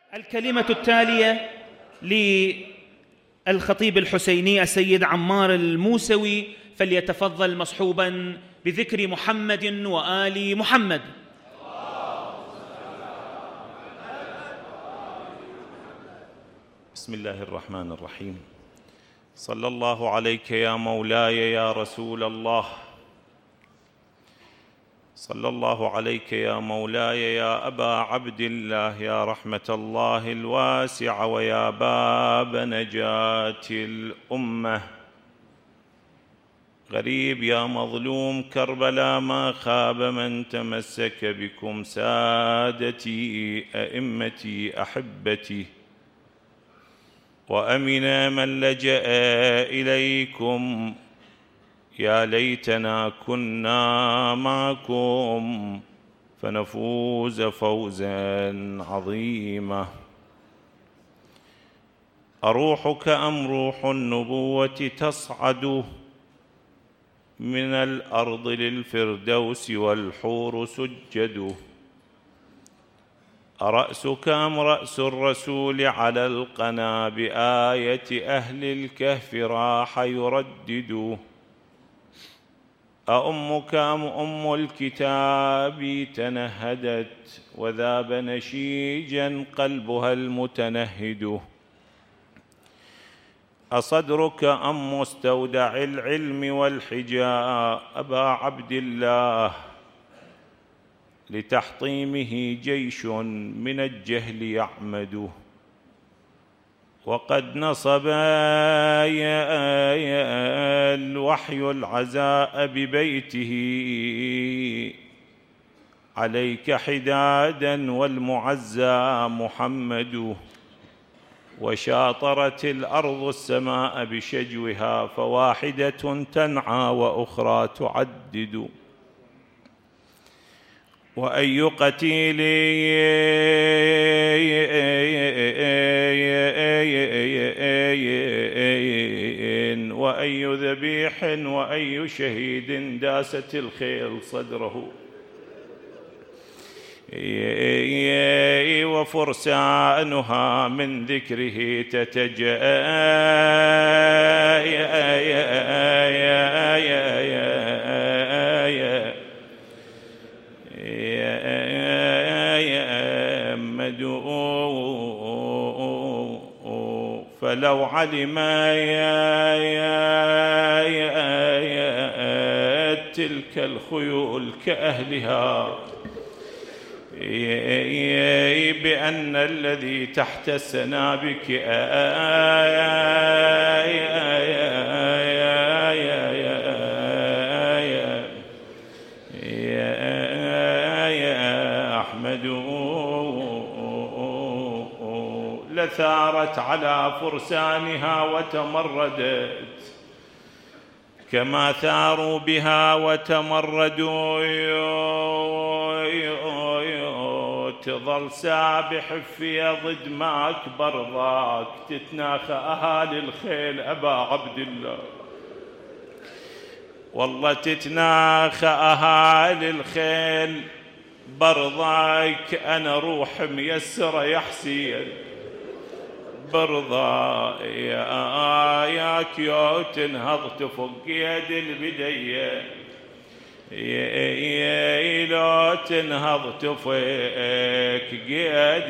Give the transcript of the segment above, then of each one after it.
الكلمة التالية للخطيب الحسيني السيد عمار الموسوي، فليتفضل مصحوبا بذكر محمد وآل محمد. بسم الله الرحمن الرحيم. صلى الله عليك يا مولاي يا رسول الله، صلى الله عليك يا مولاي يا أبا عبد الله، يا رحمة الله الواسعة ويا باب نجاة الأمة. غريب يا مظلوم كربلاء ما خاب من تمسك بكم، سادتي أئمتي أحبتي، وأمن من لجأ إليكم. يا ليتنا كنا معكم فنفوز فوزا عظيما. أروحك أم روح النبوة تصعد من الأرض للفردوس والحور سجد؟ أرأسك أم رأس الرسول على القنا بآية أهل الكهف راح يردد؟ أأمك أم أم الكتاب تنهدت وذاب نشيجا قلبها المتنهد؟ أصدرك أم مستودع العلم والحجاء أبا عبد الله، لتحطيمه جيش من الجهل يعمد؟ وقد نصب الوحي العزاء ببيته عليك حدادا والمعزى محمد، وشاطرت الأرض السماء بشجوها فواحدة تنعى وأخرى تعدد. وأي قتيل وأي ذبيح وأي شهيد داست الخيل صدره، وفرسانها من ذكره فلو علم تلك الخيول كأهلها بأن الذي تحت السنابك أحمد لثارت على فرسانها وتمردت كما ثاروا بها وتمردوا. تظل سابح في ضد ما أكبر ضاك، تتناخى أهالي الخيل أبا عبد الله، والله تتناخى أهالي الخيل برضاك. أنا روح ميسرة يا حسين برضا ياك يا تنهض تفك يد البدية، لا تنهض تفك يد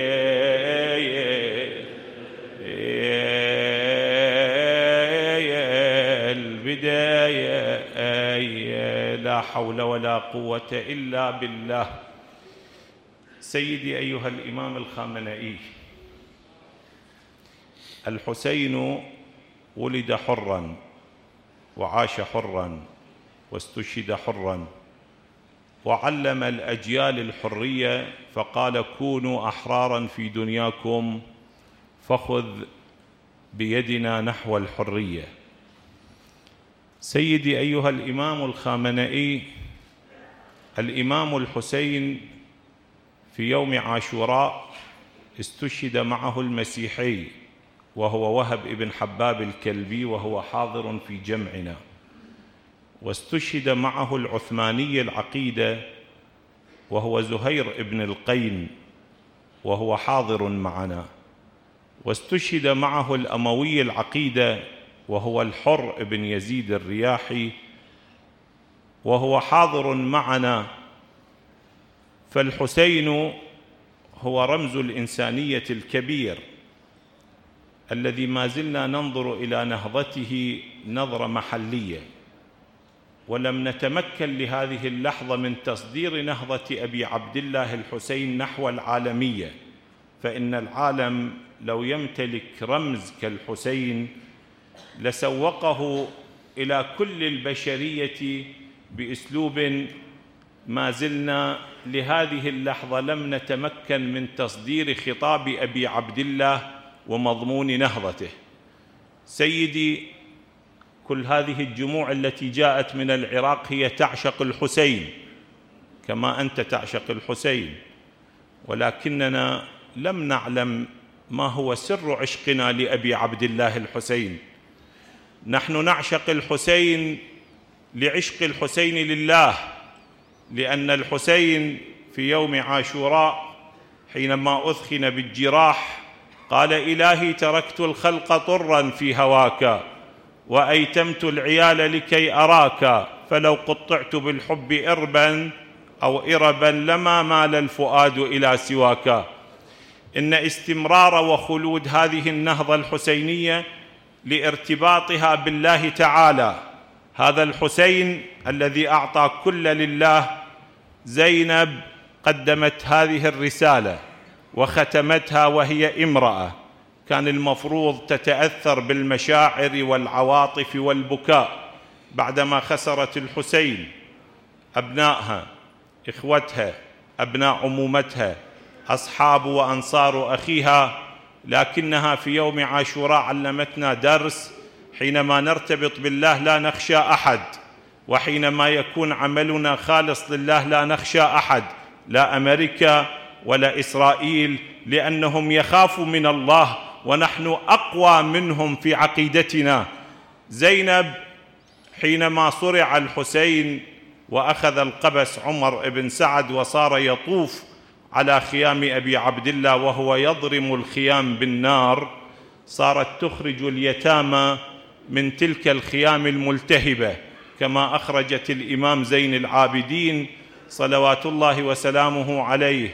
البداية. لا حول ولا قوة إلا بالله. سيدي أيها الإمام الخامنئي، الحسين ولد حراً وعاش حراً واستشهد حراً، وعلم الأجيال الحرية فقال: كونوا أحراراً في دنياكم فخذ بيدنا نحو الحرية. سيدي أيها الإمام الخامنئي، الإمام الحسين في يوم عاشوراء استشهد معه المسيحي وهو وهب ابن حباب الكلبي، وهو حاضر في جمعنا، واستشهد معه العثماني العقيدة وهو زهير ابن القين، وهو حاضر معنا، واستشهد معه الأموي العقيدة وهو الحر بن يزيد الرياحي وهو حاضر معنا. فالحسين هو رمز الإنسانية الكبير الذي ما زلنا ننظر إلى نهضته نظرة محلية، ولم نتمكن لهذه اللحظة من تصدير نهضة أبي عبد الله الحسين نحو العالمية، فإن العالم لو يمتلك رمز كالحسين لسوقه إلى كل البشرية بأسلوب ما زلنا لهذه اللحظة لم نتمكن من تصدير خطاب أبي عبد الله ومضمون نهضته. سيدي، كل هذه الجموع التي جاءت من العراق هي تعشق الحسين كما أنت تعشق الحسين، ولكننا لم نعلم ما هو سر عشقنا لأبي عبد الله الحسين. نحن نعشق الحسين لعشق الحسين لله، لأن الحسين في يوم عاشوراء حينما أثخن بالجراح قال: إلهي تركت الخلق طرا في هواك وأيتمت العيال لكي أراك، فلو قطعت بالحب إربا أو إربا لما مال الفؤاد إلى سواك. إن استمرار وخلود هذه النهضة الحسينية لارتباطها بالله تعالى. هذا الحسين الذي أعطى كل لله. زينب قدمت هذه الرسالة وختمتها وهي امرأة كان المفروض تتأثر بالمشاعر والعواطف والبكاء بعدما خسرت الحسين، أبنائها، إخوتها، أبناء عمومتها، أصحاب وأنصار أخيها، لكنها في يوم عاشوراء علمتنا درس: حينما نرتبط بالله لا نخشى أحد، وحينما يكون عملنا خالص لله لا نخشى أحد، لا أمريكا ولا إسرائيل، لأنهم يخافوا من الله ونحن أقوى منهم في عقيدتنا. زينب حينما صرع الحسين وأخذ القبس عمر بن سعد وصار يطوف على خيام أبي عبد الله وهو يضرم الخيام بالنار، صارت تخرج اليتامى من تلك الخيام الملتهبة كما أخرجت الإمام زين العابدين صلوات الله وسلامه عليه.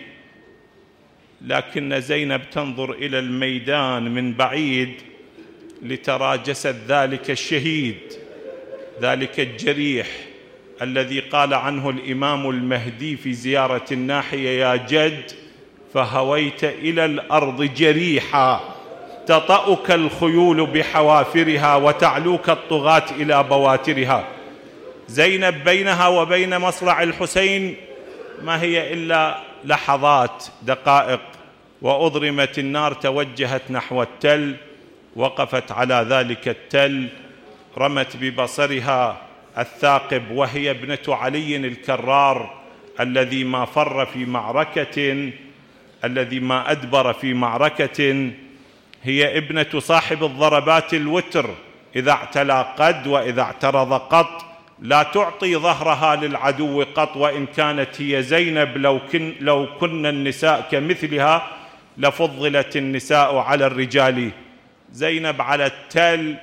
لكن زينب تنظر إلى الميدان من بعيد لترى جسد ذلك الشهيد، ذلك الجريح الذي قال عنه الإمام المهدي في زيارة الناحية: يا جد فهويت إلى الأرض جريحا تطأك الخيول بحوافرها وتعلوك الطغاة إلى بواترها. زينب بينها وبين مصرع الحسين ما هي إلا لحظات، دقائق، وأضرمت النار، توجهت نحو التل، وقفت على ذلك التل، رمت ببصرها الثاقب وهي ابنة علي الكرار الذي ما فر في معركة، الذي ما أدبر في معركة، هي ابنة صاحب الضربات الوتر، إذا اعتلى قد وإذا اعترض قط، لا تعطي ظهرها للعدو قط. وإن كانت هي زينب لو كن النساء كمثلها لفضلت النساء على الرجال. زينب على التل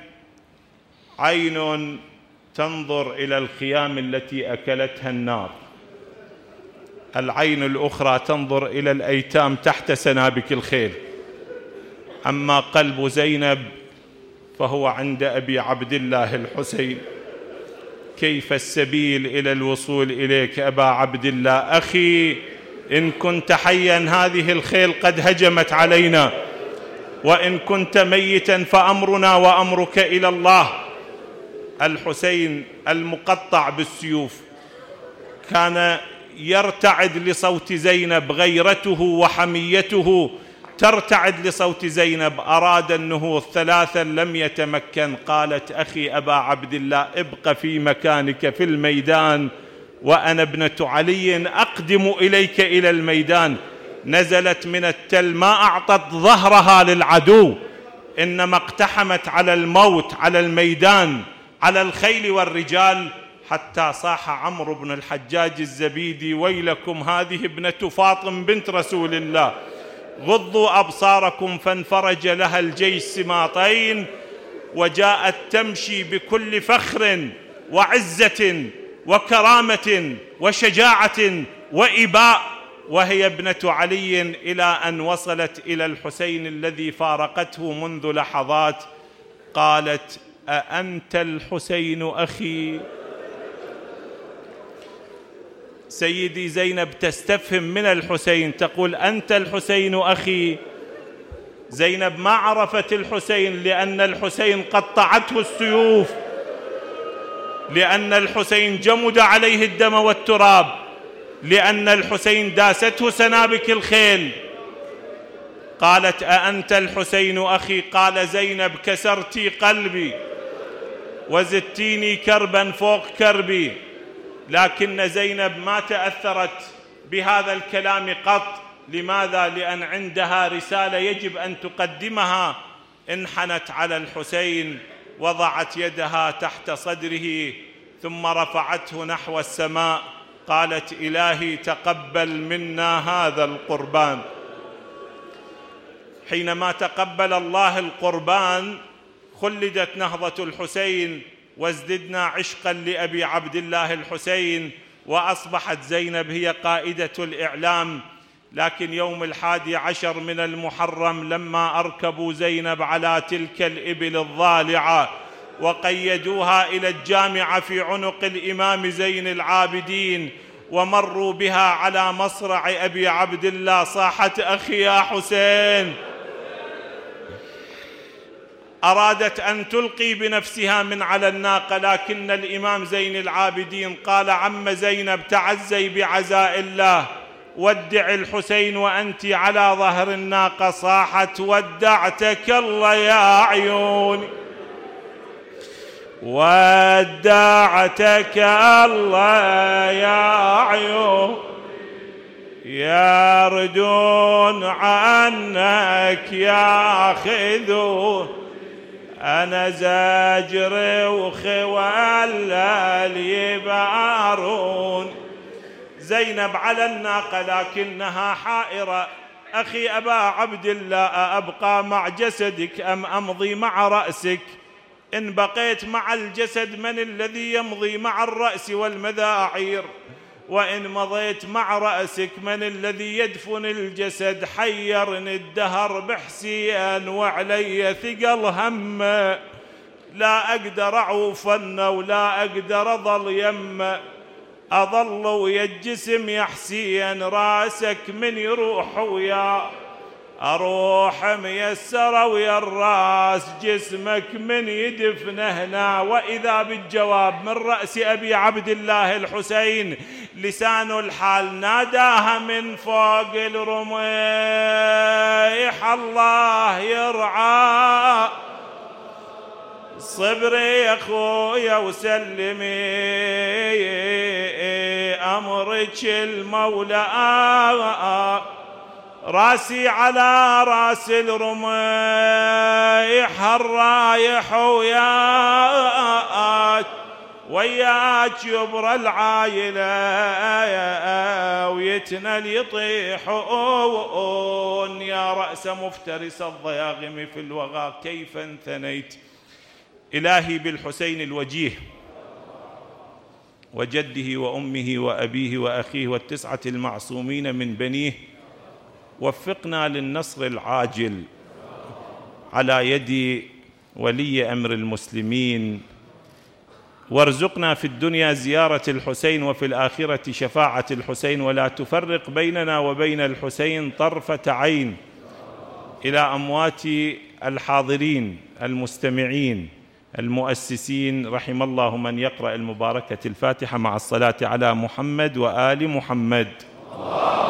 عين تنظر إلى الخيام التي أكلتها النار، العين الأخرى تنظر إلى الأيتام تحت سنابك الخيل. أما قلب زينب فهو عند أبي عبد الله الحسين. كيف السبيل إلى الوصول إليك أبا عبد الله؟ أخي، إن كنت حيا هذه الخيل قد هجمت علينا، وإن كنت ميتا فأمرنا وأمرك إلى الله. الحسين المقطع بالسيوف كان يرتعد لصوت زينب، غيرته وحميته ترتعد لصوت زينب. أراد النهوض ثلاثا لم يتمكن. قالت: أخي أبا عبد الله، ابق في مكانك في الميدان، وأنا ابنة علي أقدم إليك إلى الميدان. نزلت من التل، ما أعطت ظهرها للعدو، إنما اقتحمت على الموت، على الميدان، على الخيل والرجال، حتى صاح عمرو بن الحجاج الزبيدي: ويلكم، هذه ابنة فاطم بنت رسول الله، غضوا أبصاركم فانفرج لها الجيش سماطين، وجاءت تمشي بكل فخر وعزة وكرامة وشجاعة وإباء، وهي ابنة علي، إلى أن وصلت إلى الحسين الذي فارقته منذ لحظات. قالت: أأنت الحسين أخي؟ سيدي زينب تستفهم من الحسين، تقول: أنت الحسين أخي. زينب ما عرفت الحسين، لأن الحسين قطعته السيوف، لأن الحسين جمد عليه الدم والتراب، لأن الحسين داسته سنابك الخيل. قالت: أأنت الحسين أخي؟ قال: زينب كسرتي قلبي وزدتيني كربا فوق كربي. لكن زينب ما تأثرت بهذا الكلام قط. لماذا؟ لأن عندها رسالة يجب أن تقدمها. انحنت على الحسين، وضعت يدها تحت صدره، ثم رفعته نحو السماء. قالت: إلهي تقبل منا هذا القربان. حينما تقبل الله القربان خلدت نهضة الحسين، وازددنا عشقا لأبي عبد الله الحسين، وأصبحت زينب هي قائدة الإعلام. لكن يوم 11 من المحرم لما أركبوا زينب على تلك الإبل الضالعة وقيدوها إلى الجامعة في عنق الإمام زين العابدين، ومروا بها على مصرع أبي عبد الله، صاحت: أخي يا حسين. أرادت أن تلقي بنفسها من على الناقة، لكن الإمام زين العابدين قال: عم زينب تعزي بعزاء الله، ودع الحسين وأنت على ظهر الناقة. صاحت: ودعتك الله يا عيوني، ودعتك الله يا عيون، يردون عنك ياخذون، أنا زاجر وخوال يبارون. زينب على الناقة لكنها حائرة: أخي أبا عبد الله، أبقى مع جسدك أم أمضي مع رأسك؟ إن بقيت مع الجسد من الذي يمضي مع الرأس والمذاعير؟ وإن مضيت مع رأسك من الذي يدفن الجسد؟ حيرني الدهر بحسين وعلي ثقل همه، لا أقدر أعوفن ولا أقدر أظل يمه، أظل ويا الجسم يا حسين، راسك من يروح ويا أروح ميسرة، ويا الراس جسمك من يدفن هنا. وإذا بالجواب من رأس أبي عبد الله الحسين، لسان الحال ناداها من فوق الرميح: الله يرعى صبري يا خويا وسلمي أمرك المولى، راسي على راس الرميح الرايح وياك يبرى العايلة ويتنل يطيحون. يا رأس مفترس الضياغم في الوغى كيف انثنيت. إلهي بالحسين الوجيه وجده وأمه وأبيه وأخيه والتسعة المعصومين من بنيه، وفقنا للنصر العاجل على يد ولي أمر المسلمين، وارزقنا في الدنيا زيارة الحسين وفي الآخرة شفاعة الحسين، ولا تفرق بيننا وبين الحسين طرفة عين. إلى أموات الحاضرين المستمعين المؤسسين، رحم الله من يقرأ المباركة الفاتحة مع الصلاة على محمد وآل محمد.